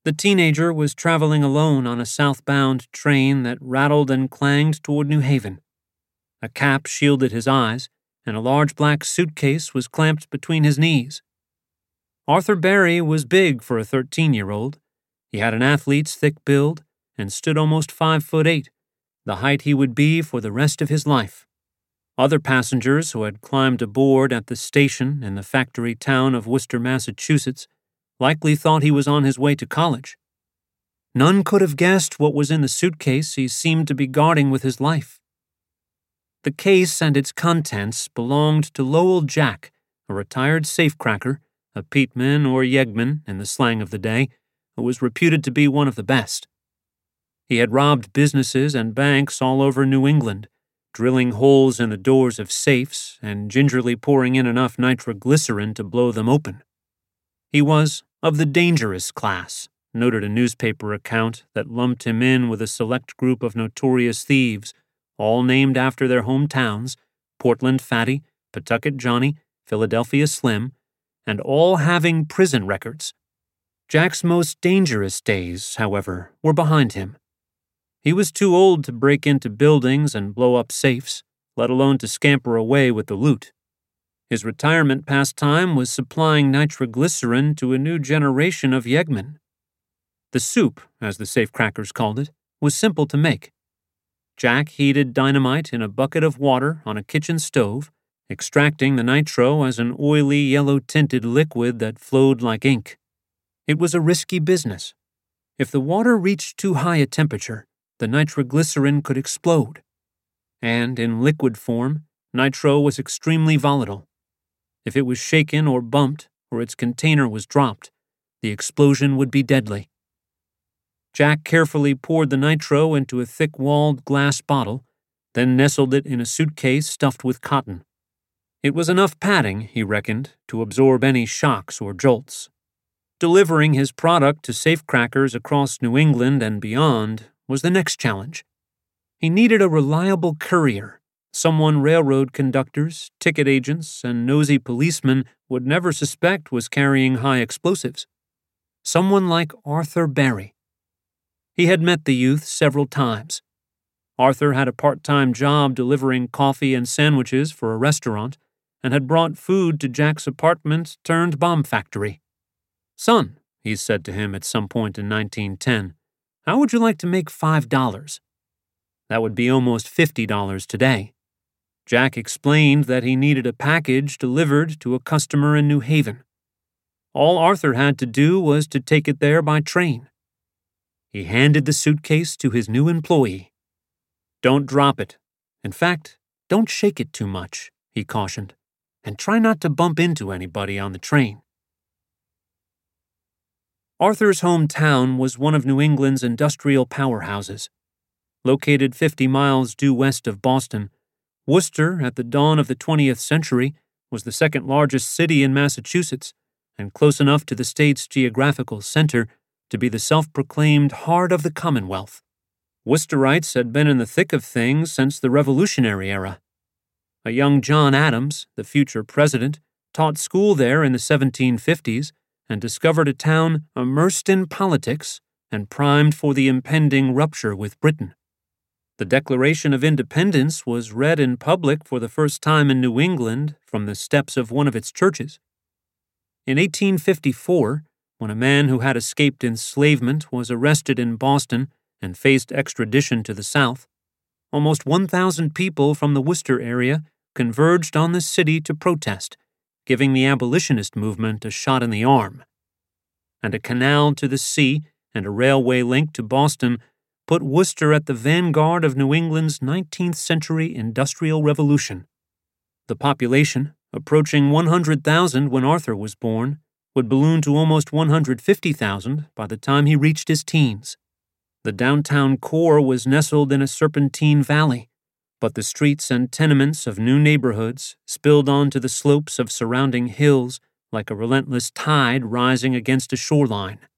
The teenager was traveling alone on a southbound train that rattled and clanged toward New Haven. A cap shielded his eyes, and a large black suitcase was clamped between his knees. Arthur Berry was big for a 13-year-old. He had an athlete's thick build and stood almost 5'8", the height he would be for the rest of his life. Other passengers who had climbed aboard at the station in the factory town of Worcester, Massachusetts, likely thought he was on his way to college. None could have guessed what was in the suitcase he seemed to be guarding with his life. The case and its contents belonged to Lowell Jack, a retired safecracker, a peatman or yeggman in the slang of the day, who was reputed to be one of the best. He had robbed businesses and banks all over New England, drilling holes in the doors of safes and gingerly pouring in enough nitroglycerin to blow them open. He was of the dangerous class, noted a newspaper account that lumped him in with a select group of notorious thieves, all named after their hometowns, Portland Fatty, Pawtucket Johnny, Philadelphia Slim, and all having prison records. Jack's most dangerous days, however, were behind him. He was too old to break into buildings and blow up safes, let alone to scamper away with the loot. His retirement pastime was supplying nitroglycerin to a new generation of yeggmen. The soup, as the safecrackers called it, was simple to make. Jack heated dynamite in a bucket of water on a kitchen stove, extracting the nitro as an oily yellow-tinted liquid that flowed like ink. It was a risky business. If the water reached too high a temperature, the nitroglycerin could explode. And in liquid form, nitro was extremely volatile. If it was shaken or bumped, or its container was dropped, the explosion would be deadly. Jack carefully poured the nitro into a thick-walled glass bottle, then nestled it in a suitcase stuffed with cotton. It was enough padding, he reckoned, to absorb any shocks or jolts. Delivering his product to safecrackers across New England and beyond was the next challenge. He needed a reliable courier, someone railroad conductors, ticket agents, and nosy policemen would never suspect was carrying high explosives. Someone like Arthur Berry. He had met the youth several times. Arthur had a part-time job delivering coffee and sandwiches for a restaurant and had brought food to Jack's apartment turned bomb factory. "Son," he said to him at some point in 1910, "how would you like to make $5? That would be almost $50 today. Jack explained that he needed a package delivered to a customer in New Haven. All Arthur had to do was to take it there by train. He handed the suitcase to his new employee. "Don't drop it. In fact, don't shake it too much," he cautioned, "and try not to bump into anybody on the train." Arthur's hometown was one of New England's industrial powerhouses. Located 50 miles due west of Boston, Worcester, at the dawn of the 20th century, was the second largest city in Massachusetts and close enough to the state's geographical center to be the self-proclaimed heart of the Commonwealth. Worcesterites had been in the thick of things since the Revolutionary era. A young John Adams, the future president, taught school there in the 1750s and discovered a town immersed in politics and primed for the impending rupture with Britain. The Declaration of Independence was read in public for the first time in New England from the steps of one of its churches. In 1854, when a man who had escaped enslavement was arrested in Boston and faced extradition to the South, almost 1,000 people from the Worcester area converged on the city to protest, giving the abolitionist movement a shot in the arm. And a canal to the sea and a railway link to Boston put Worcester at the vanguard of New England's 19th century industrial revolution. The population, approaching 100,000 when Arthur was born, would balloon to almost 150,000 by the time he reached his teens. The downtown core was nestled in a serpentine valley, but the streets and tenements of new neighborhoods spilled onto the slopes of surrounding hills like a relentless tide rising against a shoreline.